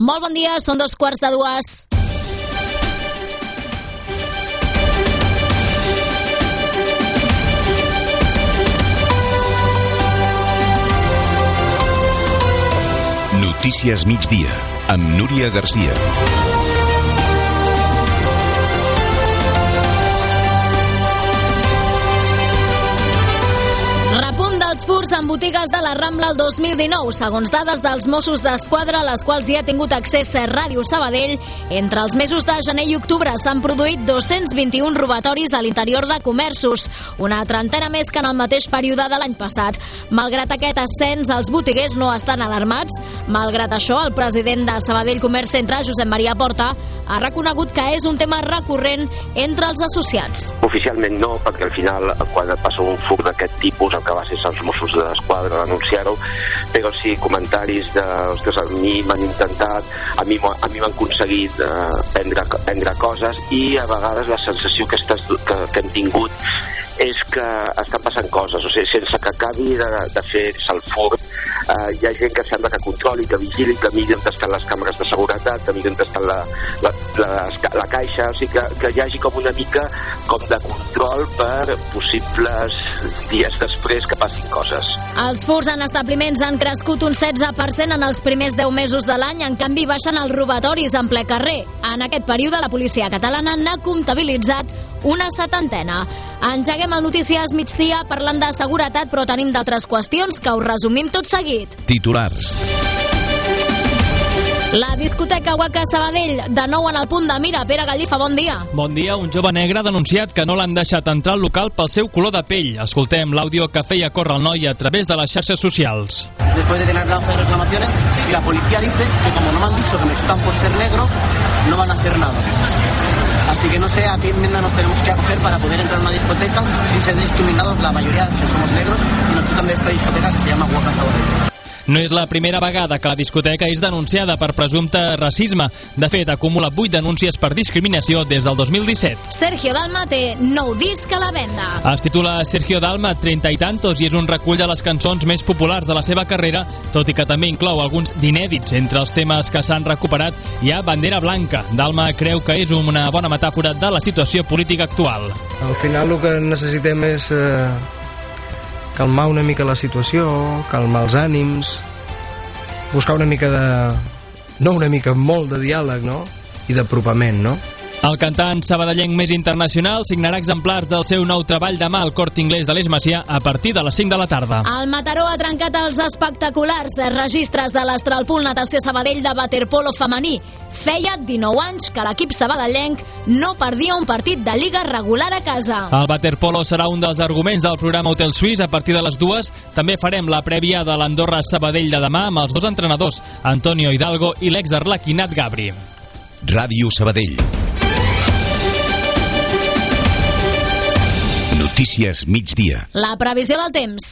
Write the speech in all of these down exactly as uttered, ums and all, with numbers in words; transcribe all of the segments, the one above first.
Molt bon dia, són dos quarts de dues. Notícies migdia, amb Núria Garcia. Repunt dels furts en botigues de la Rambla el dos mil dinou. Segons dades dels Mossos d'Esquadra, a les quals hi ha tingut accés Ràdio Sabadell, entre els mesos de gener i octubre s'han produït dos-cents vint-i-un robatoris a l'interior de comerços, una trentena més que en el mateix període de l'any passat. Malgrat aquest ascens, els botiguers no estan alarmats. Malgrat això, el president de Sabadell Comerç Centre, Josep Maria Porta, ha reconegut que és un tema recurrent entre els associats. Oficialment no, perquè al final, quan passa un furt d'aquest tipus, el que va ser els Mossos d'Esquadra denunciar-ho, però sí comentaris de, ostres, a mi m'han intentat, a mi, a mi m'han aconseguit eh, prendre, prendre coses, i a vegades la sensació que, estàs, que, que hem tingut és que estan passant coses, o sigui, sense que acabi de, de fer-se el furt, eh, hi ha gent que sembla que controli, que vigili, que miri on estan les càmeres de seguretat, que miri on estan la, la, la, la caixa, o sigui, que, que hi hagi com una mica com de control per possibles dies després que passin coses. Els furts en establiments han crescut un setze per cent en els primers deu mesos de l'any, en canvi baixen els robatoris en ple carrer. En aquest període la policia catalana n'ha comptabilitzat una setantena. Engeguem el Notícies migdia parlant de seguretat, però tenim d'altres qüestions que us resumim tot seguit. Titulars. La discoteca Waka Sabadell, de nou en el punt de mira. Pere Gallifa, bon dia. Bon dia. Un jove negre ha denunciat que no l'han deixat entrar al local pel seu color de pell. Escoltem l'àudio que feia córrer el noi a través de les xarxes socials. Después de tener las reclamaciones, y la policía dice que como no me han dicho que me chutan por ser negro, no van a hacer nada. Así que no sé a qué enmienda nos tenemos que acoger para poder entrar a una discoteca sin ser discriminados, la mayoría que somos negros, y nos chutan de esta discoteca que se llama Waka Sabadell. No és la primera vegada que la discoteca és denunciada per presumpte racisme. De fet, acumula vuit denúncies per discriminació des del dos mil disset. Sergio Dalma té nou disc a la venda. Es titula Sergio Dalma Treinta y Tantos i és un recull de les cançons més populars de la seva carrera, tot i que també inclou alguns d'inèdits. Entre els temes que s'han recuperat hi ha Bandera Blanca. Dalma creu que és una bona metàfora de la situació política actual. Al final el que necessitem és eh, calmar una mica la situació, calmar els ànims, buscar una mica de... no una mica, molt de diàleg, no? I d'apropament, no? El cantant sabadellenc més internacional signarà exemplars del seu nou treball demà al Corte Inglés de l'Eix Macià a partir de les cinc de la tarda. El Mataró ha trencat els espectaculars registres de l'Astralpool Natació Sabadell de waterpolo femení. Feia dinou anys que l'equip sabadellenc no perdia un partit de Lliga regular a casa. El waterpolo serà un dels arguments del programa Hotel Suisse a partir de les dues. També farem la prèvia de l'Andorra Sabadell de demà amb els dos entrenadors, Antonio Hidalgo i l'exarlequinat Gabri. Ràdio Sabadell. Notícies migdia. La previsió del temps.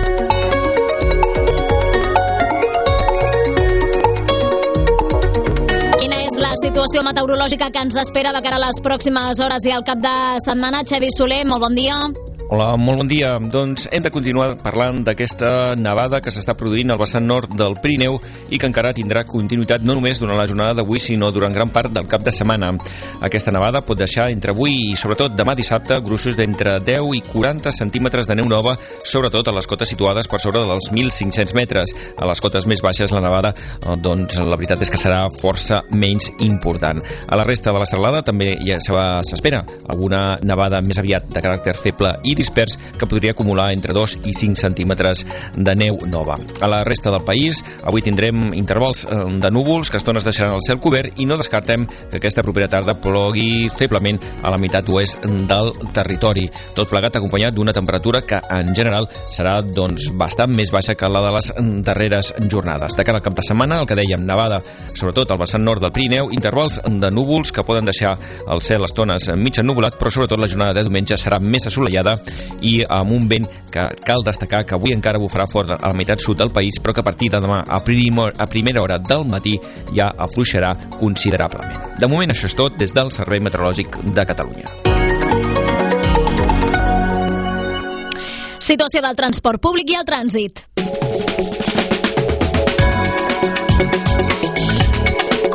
Quina és la situació meteorològica que ens espera de cara a les pròximes hores i al cap de setmana? Xavi Soler, molt bon dia. Hola, molt bon dia. Doncs hem de continuar parlant d'aquesta nevada que s'està produint al vessant nord del Pirineu i que encara tindrà continuïtat no només durant la jornada d'avui, sinó durant gran part del cap de setmana. Aquesta nevada pot deixar entre avui i sobretot demà dissabte gruixos d'entre deu i quaranta centímetres de neu nova, sobretot a les cotes situades per sobre dels mil cinc-cents metres. A les cotes més baixes la nevada, doncs la veritat és que serà força menys important. A la resta de la serralada també ja s'espera alguna nevada més aviat de caràcter feble i dispers que podria acumular entre dos i cinc centímetres de neu nova. A la resta del país avui tindrem intervals de núvols que a estones deixaran el cel cobert i no descartem que aquesta propera tarda plogui feblement a la meitat oest del territori. Tot plegat acompanyat d'una temperatura que en general serà doncs bastant més baixa que la de les darreres jornades. De cara al cap de setmana, el que dèiem, nevada sobretot al vessant nord del Pirineu, intervals de núvols que poden deixar el cel a estones mig ennuvolat, però sobretot la jornada de diumenge serà més assolellada i amb un vent que cal destacar que avui encara bufarà fort a la meitat sud del país, però que a partir de demà a, primer, a primera hora del matí ja afluixarà considerablement. De moment això és tot des del Servei Meteorològic de Catalunya. Situació del transport públic i el trànsit.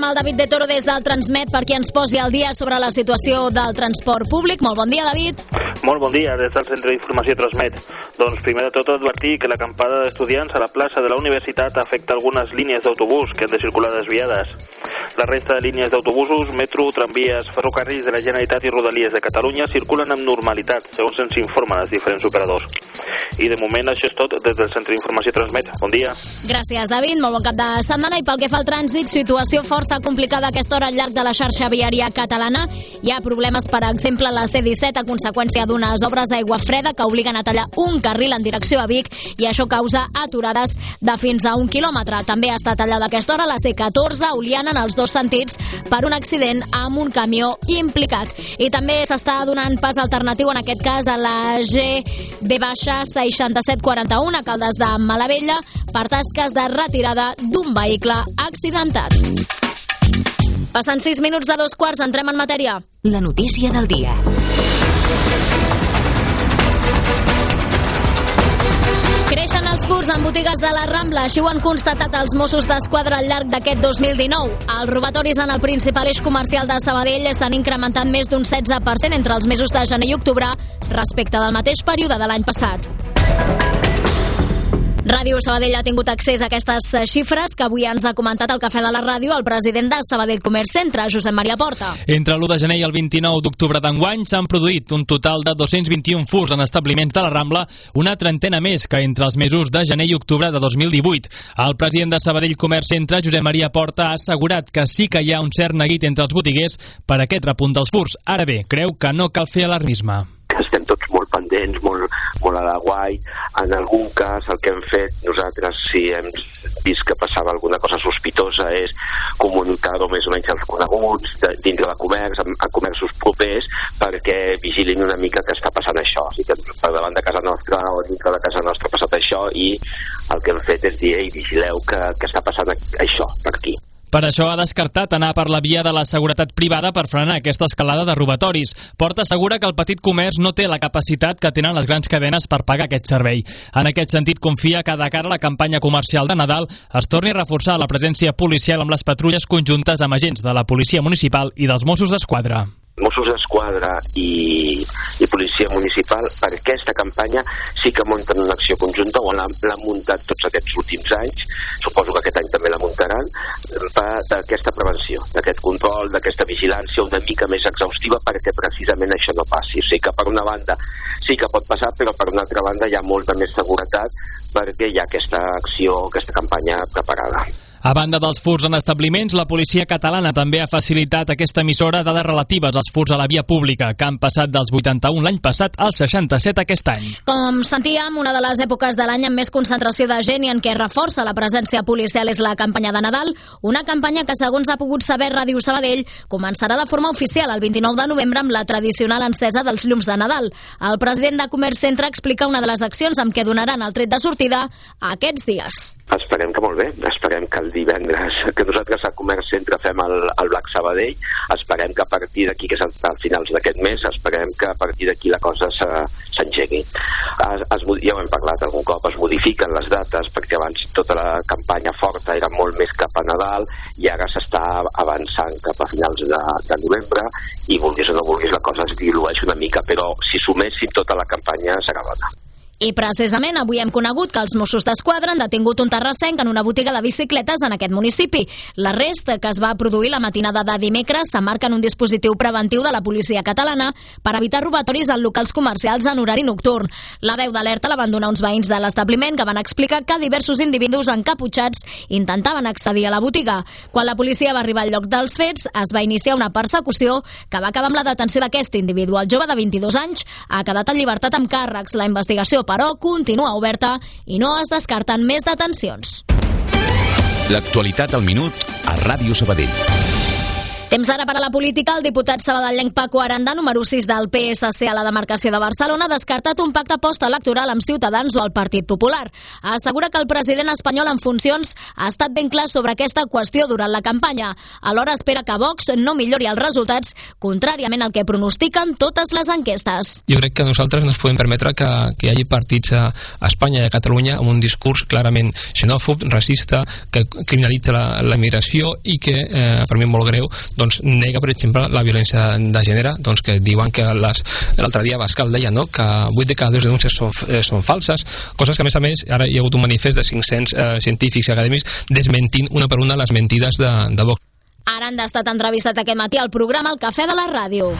el David de Toro des del Transmet perquè ens posi al dia sobre la situació del transport públic. Molt bon dia, David. Molt bon dia, des del Centre d'Informació Transmet. Doncs primer de tot advertir que l'acampada d'estudiants a la plaça de la Universitat afecta algunes línies d'autobús que han de circular desviades. La resta de línies d'autobusos, metro, tramvies, ferrocarrils de la Generalitat i Rodalies de Catalunya circulen amb normalitat, segons ens informen els diferents operadors. I de moment això és tot des del Centre d'Informació Transmet. Bon dia. Gràcies, David. Molt bon cap de setmana. I pel que fa al trànsit, situació força complicada a aquesta hora al llarg de la xarxa viària catalana. Hi ha problemes, per exemple, a la C disset a conseqüència d'unes obres d'aigua freda que obliguen a tallar un carril en direcció a Vic i això causa aturades de fins a un quilòmetre. També està tallada a aquesta hora la C catorze a Oliana en els dos sentits per un accident amb un camió implicat. I també s'està donant pas alternatiu, en aquest cas a la G B seixanta-set quaranta-u a Caldes de Malavella per tasques de retirada d'un vehicle accidentat. Passant sis minuts de dos quarts, entrem en matèria. La notícia del dia. Creixen els furts en botigues de la Rambla, així ho han constatat els Mossos d'Esquadra al llarg d'aquest dos mil dinou. Els robatoris en el principal eix comercial de Sabadell s'han incrementat més d'un setze per cent entre els mesos de gener i octubre respecte del mateix període de l'any passat. Ràdio Sabadell ha tingut accés a aquestes xifres que avui ens ha comentat al Cafè de la Ràdio el president de Sabadell Comerç Centre, Josep Maria Porta. Entre l'u de gener i el vint-i-nou d'octubre d'enguany s'han produït un total de dos-cents vint-i-un furts en establiments de la Rambla, una trentena més que entre els mesos de gener i octubre de dos mil divuit. El president de Sabadell Comerç Centre, Josep Maria Porta, ha assegurat que sí que hi ha un cert neguit entre els botiguers per aquest repunt dels furts. Ara bé, creu que no cal fer alarmisme. Estem tots molt pendents, molt, molt a la guai. En algun cas el que hem fet nosaltres, si hem vist que passava alguna cosa sospitosa, és comunicar-ho més o menys als coneguts, de, dintre de comerç, a, a comerços propers, perquè vigilin una mica que està passant això. O sigui, que per davant de casa nostra o dintre de casa nostra ha passat això i el que hem fet és dir, ei, vigileu que, que està passant això per aquí. Per això ha descartat anar per la via de la seguretat privada per frenar aquesta escalada de robatoris. Porta assegura que el petit comerç no té la capacitat que tenen les grans cadenes per pagar aquest servei. En aquest sentit, confia que de cara a la campanya comercial de Nadal es torni a reforçar la presència policial amb les patrulles conjuntes amb agents de la Policia Municipal i dels Mossos d'Esquadra. Mossos d'Esquadra i, i Policia Municipal per aquesta campanya sí que munten una acció conjunta o l'han muntat tots aquests últims anys, suposo que aquest any també la muntaran, d'aquesta prevenció, d'aquest control, d'aquesta vigilància una mica més exhaustiva perquè precisament això no passi. O sigui que per una banda sí que pot passar, però per una altra banda hi ha molta més seguretat perquè hi ha aquesta acció, aquesta campanya preparada. A banda dels furts en establiments, la policia catalana també ha facilitat aquesta emissora dades relatives als furts a la via pública, que han passat dels vuitanta-un l'any passat als seixanta-set aquest any. Com sentíem, una de les èpoques de l'any amb més concentració de gent i en què reforça la presència policial és la campanya de Nadal, una campanya que, segons ha pogut saber Ràdio Sabadell, començarà de forma oficial el vint-i-nou de novembre amb la tradicional encesa dels llums de Nadal. El president de Comerç Centre explica una de les accions amb què donaran el tret de sortida aquests dies. Esperem que molt bé, esperem que el divendres, que nosaltres a Comerç Centre fem el, el Black Sabadell, esperem que a partir d'aquí, que és a finals d'aquest mes, esperem que a partir d'aquí la cosa s'engegui. Es, es, ja ho hem parlat algun cop, es modifiquen les dates, perquè abans tota la campanya forta era molt més cap a Nadal i ara s'està avançant cap a finals de, de novembre i vulguis o no vulguis la cosa es dilueix una mica, però si suméssim tota la campanya serà bona. I precisament avui hem conegut que els Mossos d'Esquadra han detingut un terrassenc en una botiga de bicicletes en aquest municipi. L'arrest, que es va produir la matinada de dimecres, s'emmarca en un dispositiu preventiu de la policia catalana per evitar robatoris en locals comercials en horari nocturn. La veu d'alerta la van donar uns veïns de l'establiment que van explicar que diversos individus encaputxats intentaven accedir a la botiga. Quan la policia va arribar al lloc dels fets, es va iniciar una persecució que va acabar amb la detenció d'aquest individu. El jove de vint-i-dos anys ha quedat en llibertat amb càrrecs. La investigació però continua oberta i no es descarten més detencions. L'actualitat al minut a Ràdio Sabadell. Temps ara per a la política. El diputat sabadellenc Paco Aranda, número sis del P S C a la demarcació de Barcelona, ha descartat un pacte postelectoral amb Ciutadans o el Partit Popular. Assegura que el president espanyol en funcions ha estat ben clar sobre aquesta qüestió durant la campanya. Alhora espera que Vox no millori els resultats, contràriament al que pronostiquen totes les enquestes. Jo crec que nosaltres no ens podem permetre que, que hi hagi partits a, a Espanya i a Catalunya amb un discurs clarament xenòfob, racista, que criminalitza la, la migració i que, eh, per mi molt greu, doncs nega, per exemple, la violència de gènere, doncs que diuen que les, l'altre dia Bascal deia, no?, que vuit de cada dues denúncies són, eh, són falses, coses que a més a més ara hi ha hagut un manifest de cinc-cents eh, científics i acadèmics desmentint una per una les mentides de, de Vox. Aranda ha estat entrevistat aquest matí al programa El Cafè de la Ràdio.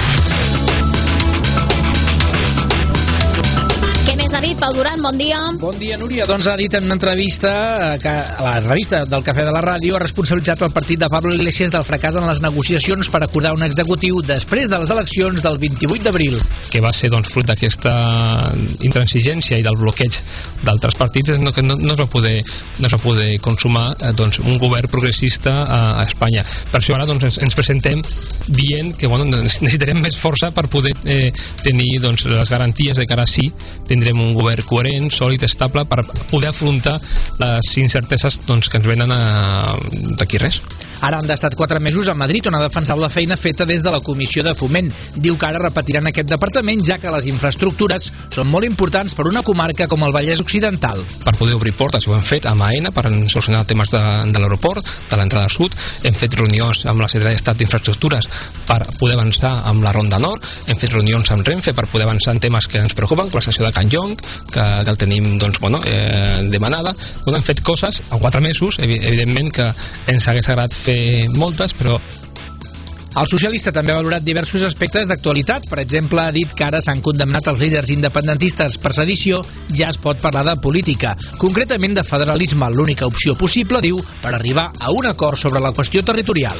Què més ha dit Pau Duran? Bon dia. Bon dia, Núria. Doncs ha dit en una entrevista que a la revista del Cafè de la Ràdio ha responsabilitzat el partit de Pablo Iglesias del fracàs en les negociacions per acordar un executiu després de les eleccions del vint-i-vuit d'abril. Que va ser, doncs, fruit d'aquesta intransigència i del bloqueig d'altres partits, no, que no, no, es va poder, no es va poder consumar eh, doncs, un govern progressista a, a Espanya. Per això ara doncs, ens, ens presentem dient que bueno, necessitarem més força per poder eh, tenir doncs, les garanties de que ara sí tindrem un govern coherent, sòlid, estable, per poder afrontar les incerteses doncs, que ens venen d'aquí res. Aranda ha estat quatre mesos a Madrid, on ha defensat la feina feta des de la Comissió de Foment. Diu que ara repetiran aquest departament, ja que les infraestructures són molt importants per una comarca com el Vallès Occidental. Per poder obrir portes, ho hem fet amb AENA per solucionar temes de, de l'aeroport, de l'entrada sud. Hem fet reunions amb la Secretaria d'Estat d'Infraestructures per poder avançar amb la Ronda Nord. Hem fet reunions amb Renfe per poder avançar en temes que ens preocupen, com l'estació de Can Llong, que, que el tenim doncs, bueno, eh, demanada. Bueno, hem fet coses en quatre mesos, evidentment que ens hagués agradat fer moltes, però... El socialista també ha valorat diversos aspectes d'actualitat. Per exemple, ha dit que ara s'han condemnat els líders independentistes per sedició, ja es pot parlar de política, concretament de federalisme, l'única opció possible, diu, per arribar a un acord sobre la qüestió territorial.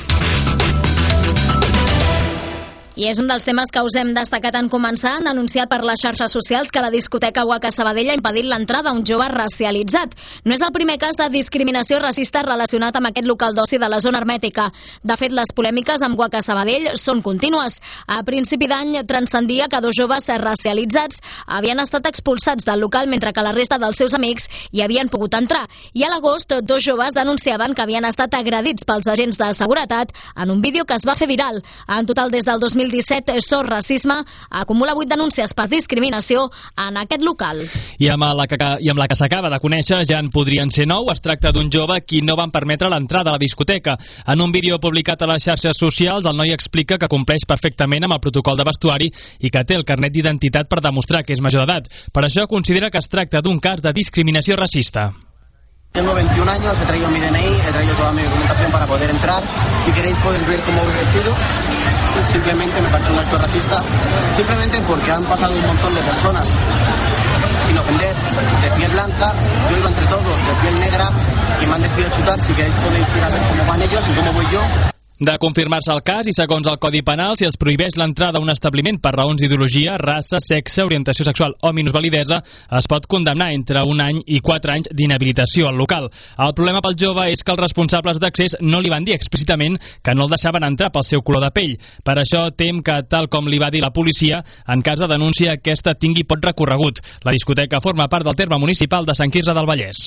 I és un dels temes que us hem destacat en començar. Han anunciat per les xarxes socials que la discoteca Waka Sabadell ha impedit l'entrada a un jove racialitzat. No és el primer cas de discriminació racista relacionat amb aquest local d'oci de la zona hermètica. De fet, les polèmiques amb Waka Sabadell són contínues. A principi d'any transcendia que dos joves racialitzats havien estat expulsats del local mentre que la resta dels seus amics hi havien pogut entrar. I a l'agost, dos joves denunciaven que havien estat agredits pels agents de seguretat en un vídeo que es va fer viral. En total, des del dos mil disset, Sor Racisme acumula vuit denúncies per discriminació en aquest local. I amb la que, i amb la que s'acaba de conèixer ja en podrien ser nou. Es tracta d'un jove qui no van permetre l'entrada a la discoteca. En un vídeo publicat a les xarxes socials, el noi explica que compleix perfectament amb el protocol de vestuari i que té el carnet d'identitat per demostrar que és major d'edat. Per això considera que es tracta d'un cas de discriminació racista. Tengo veintiún años, he traído mi D N I, he traído toda mi documentación para poder entrar. Si queréis podéis ver cómo voy vestido. Simplemente me parece un acto racista, simplemente porque han pasado un montón de personas, sin ofender, de piel blanca, yo iba entre todos, de piel negra, y me han decidido chutar. Si queréis podéis ir a ver cómo van ellos y cómo voy yo. De confirmar-se el cas i segons el Codi Penal, si es prohibeix l'entrada a un establiment per raons d'ideologia, raça, sexe, orientació sexual o minusvalidesa, es pot condemnar entre un any i quatre anys d'inhabilitació al local. El problema pel jove és que els responsables d'accés no li van dir explícitament que no el deixaven entrar pel seu color de pell. Per això tem que, tal com li va dir la policia, en cas de denúncia aquesta tingui pot recorregut. La discoteca forma part del terme municipal de Sant Quirze del Vallès.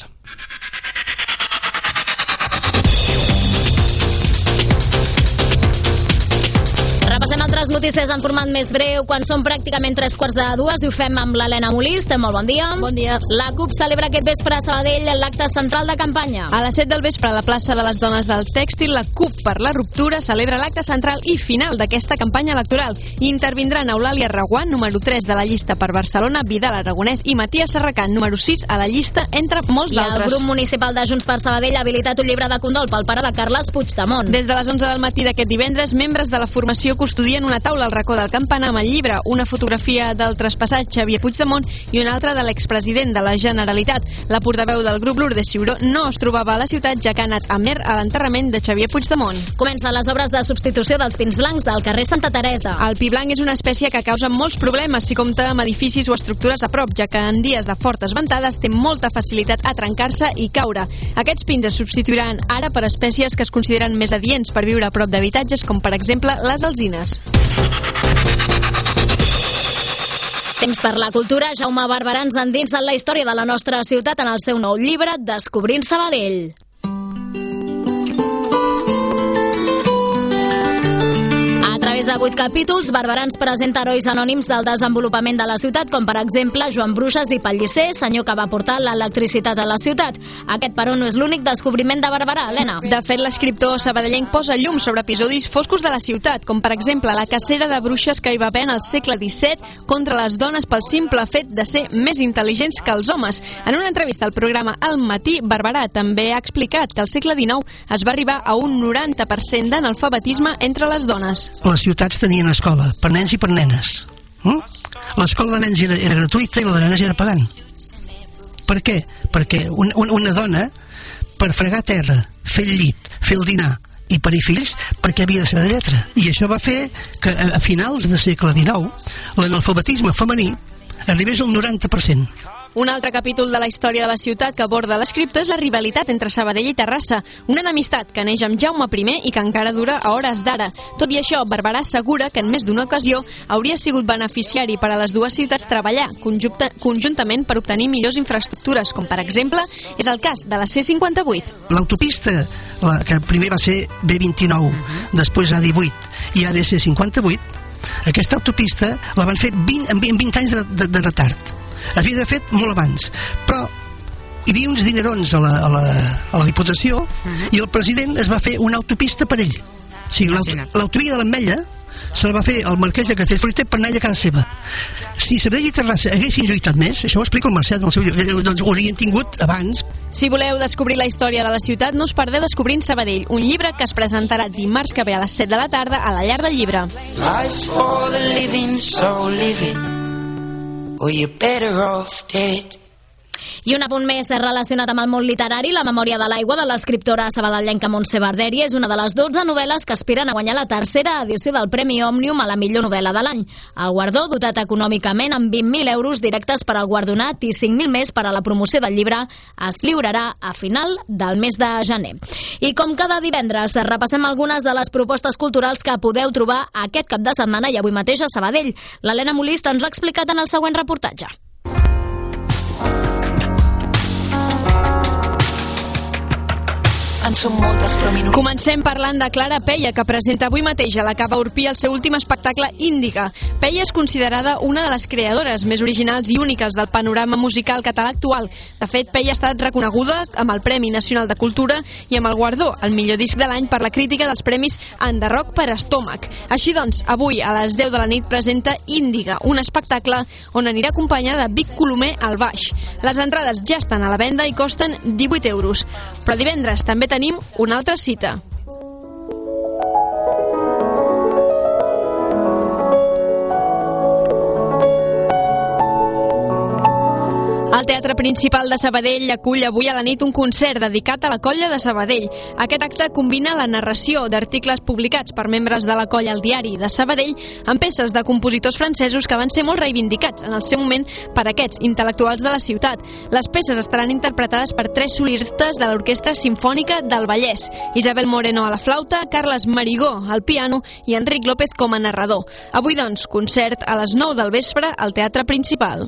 Repassem altres notícies en format més breu quan són pràcticament tres quarts de dues i ho fem amb l'Helena Molist. Molt bon dia. Bon dia. La CUP celebra aquest vespre a Sabadell l'acte central de campanya. A les set del vespre a la plaça de les Dones del Tèxtil, la CUP per la ruptura celebra l'acte central i final d'aquesta campanya electoral. I intervindran Eulàlia Reguant, número tres de la llista per Barcelona, Vidal Aragonès i Matías Serracant, número sis a la llista, entre molts d'altres. I el grup municipal de Junts per Sabadell ha habilitat un llibre de condol pel pare de Carles Puigdemont. Des de les onze del matí d'aquest divendres, membres de la formació custodien una una taula al racó del campanar amb el llibre, una fotografia del traspassat Xavier Puigdemont i una altra de l'expresident de la Generalitat. La portaveu del grup Lourdes Ciuró no es trobava a la ciutat, ja que ha anat a Mer a l'enterrament de Xavier Puigdemont. Comencen les obres de substitució dels pins blancs del carrer Santa Teresa. El pi blanc és una espècie que causa molts problemes si compta amb edificis o estructures a prop, ja que en dies de fortes ventades té molta facilitat a trencar-se i caure. Aquests pins es substituiran ara per espècies que es consideren més adients per viure a prop d'habitatges, com per exemple les alzines. Temps per la cultura. Jaume Barberà ens endinsa en la història de la nostra ciutat en el seu nou llibre Descobrint Sabadell. A través de vuit capítols, Barberà ens presenta herois anònims del desenvolupament de la ciutat, com per exemple Joan Bruixes i Pellicer, senyor que va portar l'electricitat a la ciutat. Aquest, però, no és l'únic descobriment de Barberà, Helena. De fet, l'escriptor sabadellenc posa llum sobre episodis foscos de la ciutat, com per exemple la cacera de bruixes que hi va haver en el segle disset contra les dones pel simple fet de ser més intel·ligents que els homes. En una entrevista al programa Al Matí, Barberà també ha explicat que al segle dinou es va arribar a un noranta per cent d'analfabetisme entre les dones. Les ciutats tenien escola, per nens i per nenes. Mm? L'escola de nens era, era gratuïta i la de nenes era pagant. Per què? Perquè un, un, una dona, per fregar terra, fer el llit, fer el dinar i parir fills, perquè havia de saber de lletra. I això va fer que a, a finals del segle dinou l'analfabetisme femení arribés al noranta per cent. Un altre capítol de la història de la ciutat que aborda l'escriptor és la rivalitat entre Sabadell i Terrassa, una enemistat que neix amb Jaume primer i que encara dura a hores d'ara. Tot i això, Barberà assegura que en més d'una ocasió hauria sigut beneficiari per a les dues ciutats treballar conjunta, conjuntament per obtenir millors infraestructures, com per exemple és el cas de la C cinquanta-vuit. L'autopista, la que primer va ser B vint-i-nou, després A divuit i A D C cinquanta-vuit, aquesta autopista la van fer vint, en vint anys de, de, de retard. Havia de fet molt abans, però hi havia uns dinerons a la, a la, a la Diputació uh-huh. i el president es va fer una autopista per ell. O sigui, l'autovia de l'Ametlla se la va fer el marquès de Castellfollit per anar a casa seva. Si Sabadell i Terrassa haguessin lluitat més, això ho explica el Mercè en el seu llibre, doncs ho haurien tingut abans. Si voleu descobrir la història de la ciutat, no us perdeu Descobrint Sabadell, un llibre que es presentarà dimarts que ve a les set de la tarda a la Llar del Llibre. Life's for the living, so live it. Or you're better off dead. I un apunt més relacionat amb el món literari, La memòria de l'aigua de l'escriptora sabadellenca Montse Barderi és una de les dotze novel·les que aspiren a guanyar la tercera edició del Premi Òmnium a la millor novel·la de l'any. El guardó, dotat econòmicament amb vint mil euros directes per al guardonat i cinc mil més per a la promoció del llibre, es lliurarà a final del mes de gener. I com cada divendres, repassem algunes de les propostes culturals que podeu trobar aquest cap de setmana i avui mateix a Sabadell. L'Helena Molist ens ho ha explicat en el següent reportatge. En són moltes, però minories. Comencem parlant de Clara Peia, que presenta avui mateix a la Cava Urpí el seu últim espectacle Índiga. Peia és considerada una de les creadores més originals i úniques del panorama musical català actual. De fet, Peia ha estat reconeguda amb el Premi Nacional de Cultura i amb el guardó, el millor disc de l'any per la crítica dels premis Enderroc per Estómac. Així doncs, avui a les deu de la nit presenta Índiga, un espectacle on anirà acompanyada de Vic Colomer al baix. Les entrades ja estan a la venda i costen divuit euros. Però divendres també tenim una altra cita. El Teatre Principal de Sabadell acull avui a la nit un concert dedicat a la colla de Sabadell. Aquest acte combina la narració d'articles publicats per membres de la colla al Diari de Sabadell amb peces de compositors francesos que van ser molt reivindicats en el seu moment per aquests intel·lectuals de la ciutat. Les peces estaran interpretades per tres solistes de l'Orquestra Simfònica del Vallès: Isabel Moreno a la flauta, Carles Marigó al piano i Enric López com a narrador. Avui, doncs, concert a les nou del vespre al Teatre Principal.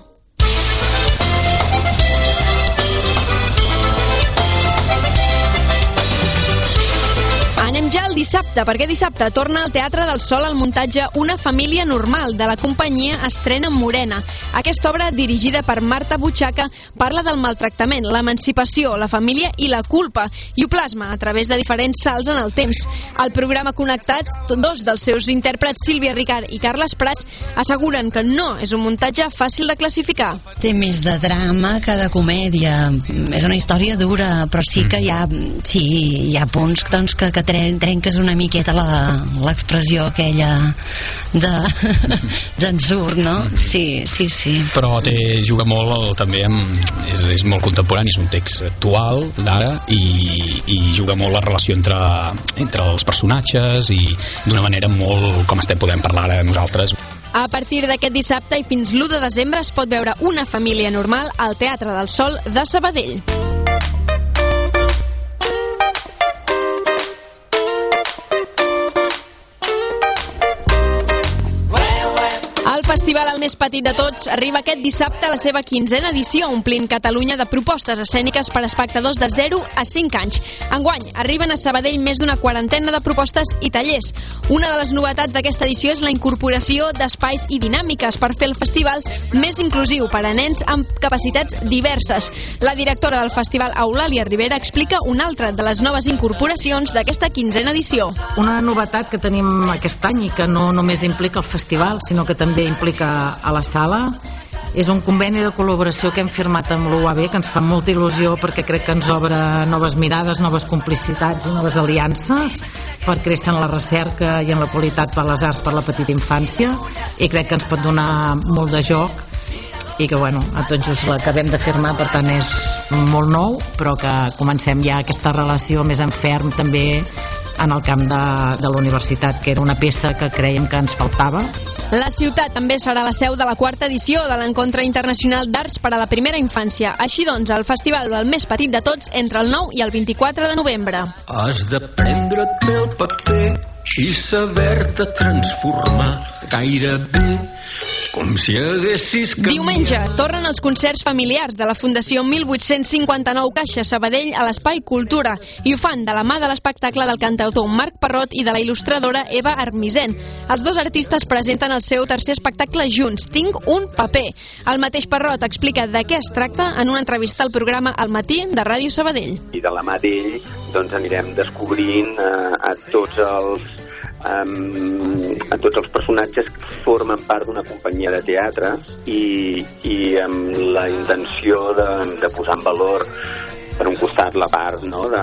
Anem ja al dissabte, perquè dissabte torna al Teatre del Sol el muntatge Una família normal, de la companyia Estrena Morena. Aquesta obra, dirigida per Marta Butxaca, parla del maltractament, l'emancipació, la família i la culpa, i ho plasma a través de diferents salts en el temps. Al programa Connectats, dos dels seus intèrprets, Sílvia Ricard i Carles Prats, asseguren que no és un muntatge fàcil de classificar. Té més de drama que de comèdia. És una història dura, però sí que hi ha, sí, hi ha punts doncs, que, que tenen em trenques una miqueta la- l'expressió aquella de d'ensurt, no? Sí, sí, sí. Però té, juga molt el, també amb, és, és molt contemporani, és un text actual d'ara i, i juga molt la relació entre, entre els personatges i d'una manera molt com estem podem parlar ara nosaltres. A partir d'aquest dissabte i fins l'u de desembre es pot veure Una família normal al Teatre del Sol de Sabadell. El festival El més petit de tots arriba aquest dissabte a la seva quinzena edició, omplint Catalunya de propostes escèniques per a espectadors de zero a cinc anys. Enguany arriben a Sabadell més d'una quarantena de propostes i tallers. Una de les novetats d'aquesta edició és la incorporació d'espais i dinàmiques per fer el festival més inclusiu per a nens amb capacitats diverses. La directora del festival, Eulàlia Rivera, explica una altra de les noves incorporacions d'aquesta quinzena edició. Una novetat que tenim aquest any i que no només implica el festival, sinó que també implica a la sala, és un conveni de col·laboració que hem firmat amb l'U A B, que ens fa molta il·lusió perquè crec que ens obre noves mirades, noves complicitats i noves aliances per créixer en la recerca i en la qualitat per les arts per la petita infància, i crec que ens pot donar molt de joc i que, bueno, a tot just l'acabem de firmar, per tant és molt nou, però que comencem ja aquesta relació més en ferm també en el camp de, de la universitat, que era una peça que creiem que ens faltava. La ciutat també serà la seu de la quarta edició de l'Encontre Internacional d'Arts per a la Primera Infància. Així doncs, el festival el més petit de tots entre el nou i el vint-i-quatre de novembre. Has de prendre't el paper i saber-te transformar gairebé com si haguessis canviat. Diumenge tornen els concerts familiars de la Fundació mil vuit-cents cinquanta-nou Caixa Sabadell a l'Espai Cultura, i ho fan de la mà de l'espectacle del cantautor Marc Parrot i de la il·lustradora Eva Armisen. Els dos artistes presenten el seu tercer espectacle junts, Tinc un paper. El mateix Parrot explica de què es tracta en una entrevista al programa Al matí de Ràdio Sabadell. I de la mà d'ell doncs anirem descobrint eh, a tots els Um, a tots els personatges que formen part d'una companyia de teatre i, i amb la intenció de, de posar en valor per un costat la part, no, de,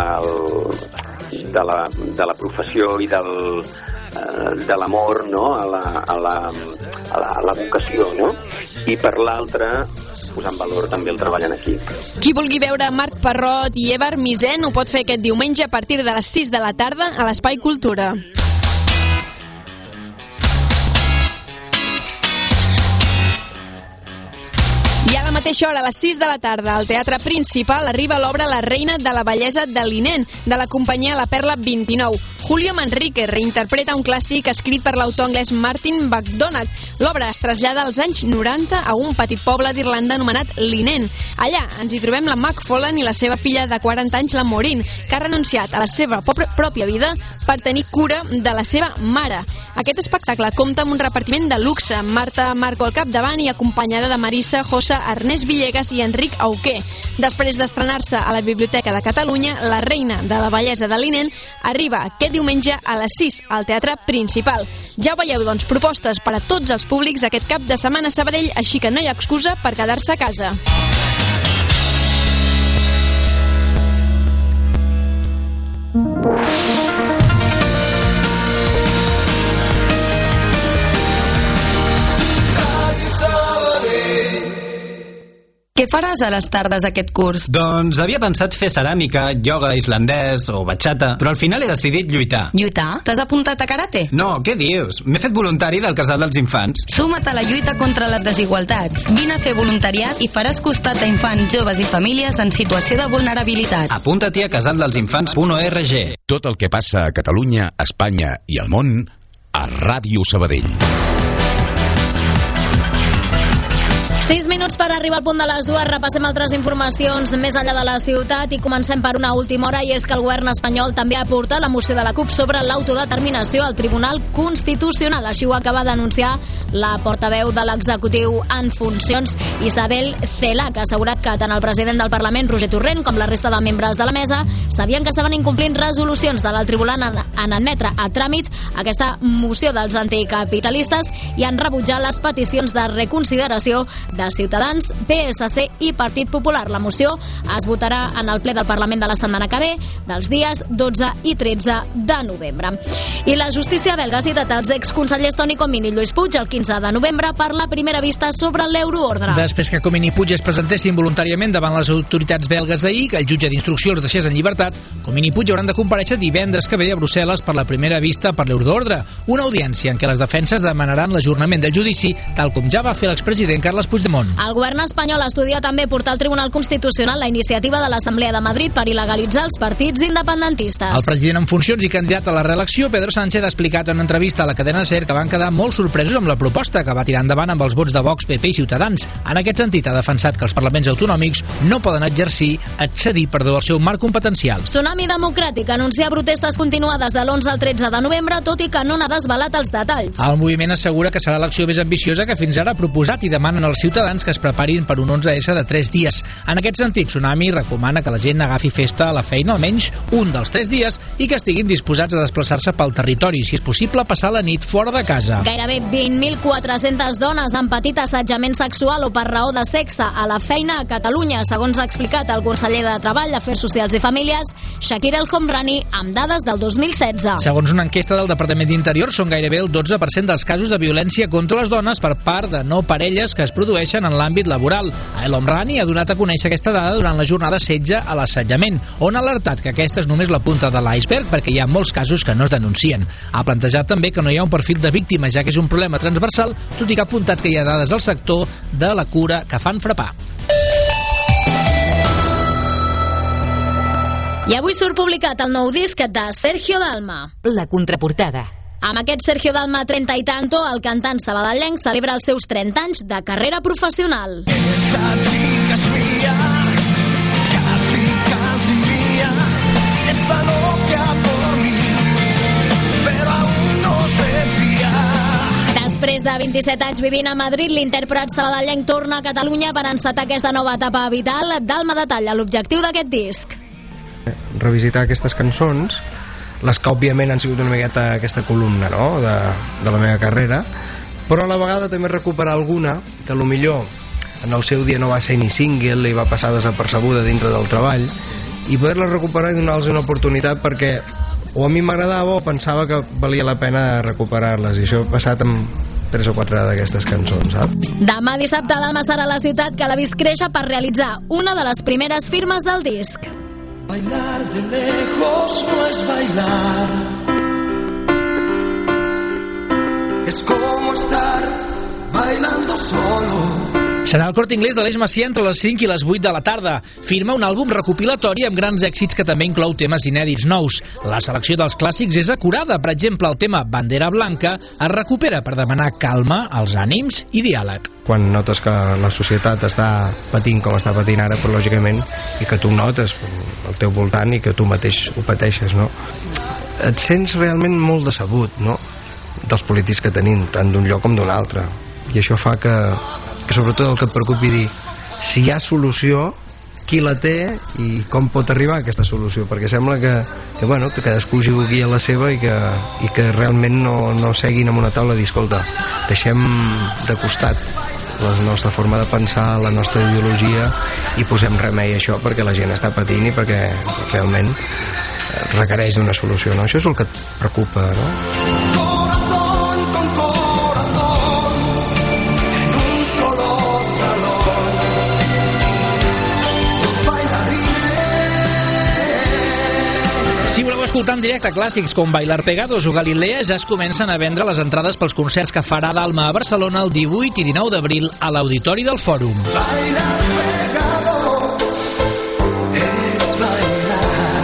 del, de, la, de la professió i del, uh, de l'amor, no, a, la, a, la, a, la, a la vocació, no? I per l'altre posar en valor també el treball en equip. Qui vulgui veure Marc Parrot i Eva Armisen ho pot fer aquest diumenge a partir de les sis de la tarda a l'Espai Cultura. I a la mateixa hora, a les sis de la tarda, al Teatre Principal arriba l'obra La reina de la bellesa de Linén, de la companyia La Perla vint-i-nou. Julio Manrique reinterpreta un clàssic escrit per l'autor anglès Martin McDonagh. L'obra es trasllada als anys noranta a un petit poble d'Irlanda anomenat Linén. Allà ens hi trobem la Mac Follan i la seva filla de quaranta anys, la Maureen, que ha renunciat a la seva pròpia vida per tenir cura de la seva mare. Aquest espectacle compta amb un repartiment de luxe, amb Marta Marco al capdavant i acompanyada de Marissa Josa, Ernest Villegas i Enric Auqué. Després d'estrenar-se a la Biblioteca de Catalunya, La reina de la bellesa de Linén arriba aquest diumenge a les sis al Teatre Principal. Ja ho veieu, doncs, propostes per a tots els públics aquest cap de setmana a Sabadell, així que no hi ha excusa per quedar-se a casa. Què faràs a les tardes aquest curs? Doncs havia pensat fer ceràmica, ioga islandès o batxata, però al final he decidit lluitar. Lluitar? T'has apuntat a karate? No, què dius? M'he fet voluntari del Casal dels Infants. Suma't a la lluita contra les desigualtats. Vine a fer voluntariat i faràs costat a infants, joves i famílies en situació de vulnerabilitat. Apunta-t'hi a casaldelsинfants punt org. Tot el que passa a Catalunya, Espanya i al món a Ràdio Sabadell. Sis minuts per arribar al punt de les dues. Repassem altres informacions més enllà de la ciutat i comencem per una última hora, i és que el govern espanyol també ha portat la moció de la CUP sobre l'autodeterminació al Tribunal Constitucional. Així ho acaba d'anunciar la portaveu de l'executiu en funcions, Isabel Celaá, que ha assegurat que tant el president del Parlament, Roger Torrent, com la resta de membres de la mesa sabien que estaven incomplint resolucions de l'alt tribunal en, en admetre a tràmit aquesta moció dels anticapitalistes i en rebutjar les peticions de reconsideració de Ciutadans, P S C i Partit Popular. La moció es votarà en el ple del Parlament de la setmana que ve, dels dies dotze i tretze de novembre. I la justícia belga ha citat els exconsellers Toni Comín i Lluís Puig el quinze de novembre per la primera vista sobre l'euroordre. Després que Comín i Puig es presentessin voluntàriament davant les autoritats belgues ahir, que el jutge d'instrucció els deixés en llibertat, Comín i Puig hauran de comparèixer divendres que ve a Brussel·les per la primera vista per l'euroordre, una audiència en què les defenses demanaran l'ajornament del judici, tal com ja va fer l'expresident Carles Puigdemont. El govern espanyol estudia també portar al Tribunal Constitucional la iniciativa de l'Assemblea de Madrid per il·legalitzar els partits independentistes. El president en funcions i candidat a la reelecció, Pedro Sánchez, ha explicat en una entrevista a la cadena SER que van quedar molt sorpresos amb la proposta que va tirar endavant amb els vots de Vox, P P i Ciutadans. En aquest sentit, ha defensat que els parlaments autonòmics no poden exercir, accedir, perdó, al seu marc competencial. Tsunami Democràtic anuncia protestes continuades de l'onze al tretze de novembre, tot i que no n'ha desvelat els detalls. El moviment assegura que serà l'acció més ambiciosa que fins ara ha proposat i demanen als ciutadans que es preparin per un onze esse de tres dies. En aquest sentit, Tsunami recomana que la gent agafi festa a la feina almenys un dels tres dies i que estiguin disposats a desplaçar-se pel territori, si és possible passar la nit fora de casa. Gairebé vint mil quatre-centes dones han patit assetjament sexual o per raó de sexe a la feina a Catalunya, segons ha explicat el conseller de Treball, Afers Socials i Famílies, Shakir El Homrani, amb dades del dos mil setze. Segons una enquesta del Departament d'Interior, són gairebé el dotze per cent dels casos de violència contra les dones per part de no parelles que es produeixen en l'àmbit laboral. El Homrani ha donat a conèixer aquesta dada durant la jornada setge a l'assetjament, on ha alertat que aquesta és només la punta de l'iceberg perquè hi ha molts casos que no es denuncien. Ha plantejat també que no hi ha un perfil de víctima, ja que és un problema transversal, tot i que ha apuntat que hi ha dades al sector de la cura que fan frapar. I avui surt publicat el nou disc de Sergio Dalma. La contraportada. Amb aquest Sergio Dalma trenta i tanto, el cantant sabadellenc celebra els seus trenta anys de carrera professional. Esta chica es mía, casi, casi mía, está loca por mí, pero aún no se fía. Després de vint-i-set anys vivint a Madrid, l'intèrpret sabadellenc torna a Catalunya per encetar aquesta nova etapa vital. Dalma detalla l'objectiu d'aquest disc. Revisitar aquestes cançons, les que òbviament han sigut una miqueta aquesta columna, no?, de, de la meva carrera, però a la vegada també recuperar alguna que potser en el seu dia no va ser ni single i va passar desapercebuda dintre del treball, i poder-la recuperar i donar-los una oportunitat perquè o a mi m'agradava o pensava que valia la pena recuperar-les, i això ha passat amb tres o quatre d'aquestes cançons, saps? Demà dissabte Dalma serà a la ciutat que l'ha vist créixer per realitzar una de les primeres firmes del disc. Bailar de lejos no es bailar, es como estar bailando solo. Serà el Corte Inglés de l'Eix Macià entre les cinc i les vuit de la tarda. Firma un àlbum recopilatori amb grans èxits que també inclou temes inèdits nous. La selecció dels clàssics és acurada. Per exemple, el tema Bandera Blanca es recupera per demanar calma als ànims i diàleg. Quan notes que la societat està patint com està patint ara, però lògicament, i que tu notes al teu voltant i que tu mateix ho pateixes, no? Et sents realment molt decebut, no?, dels polítics que tenim, tant d'un lloc com d'un altre. I això fa que, que sobretot el que et preocupi dir si hi ha solució, qui la té i com pot arribar a aquesta solució, perquè sembla que, que, bueno, que cadascú jugui a la seva i que, i que realment no, no seguin amb una taula a dir, escolta, deixem de costat la nostra forma de pensar, la nostra ideologia, i posem remei a això perquè la gent està patint i perquè realment requereix una solució, no? Això és el que et preocupa, no? Si voleu escoltar en directe clàssics com Bailar Pegados o Galilea, ja es comencen a vendre les entrades pels concerts que farà Dalma a Barcelona el divuit i dinou d'abril a l'Auditori del Fòrum. Bailar pegados es bailar,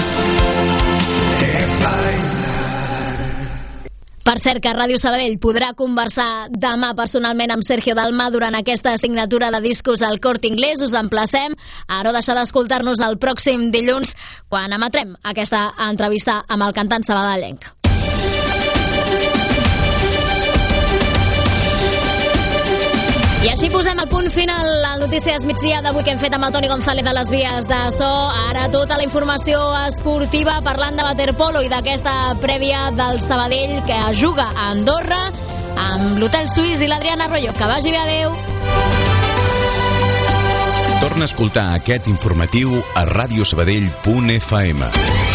es bailar. Per cert, que Ràdio Sabadell podrà conversar demà personalment amb Sergio Dalma durant aquesta assignatura de discos al Corte Inglés. Us emplacem a no deixar d'escoltar-nos el pròxim dilluns quan emetrem aquesta entrevista amb el cantant sabadellenc. I així posem el punt final al Notícies Migdia d'avui que hem fet amb el Toni González a les vies de so. Ara tota la informació esportiva parlant de waterpolo i d'aquesta prèvia del Sabadell que juga a Andorra amb l'Hotel Suís i l'Adriana Arroyo. Que vagi bé, adeu! Torna a escoltar aquest informatiu a radiosabadell punt f m.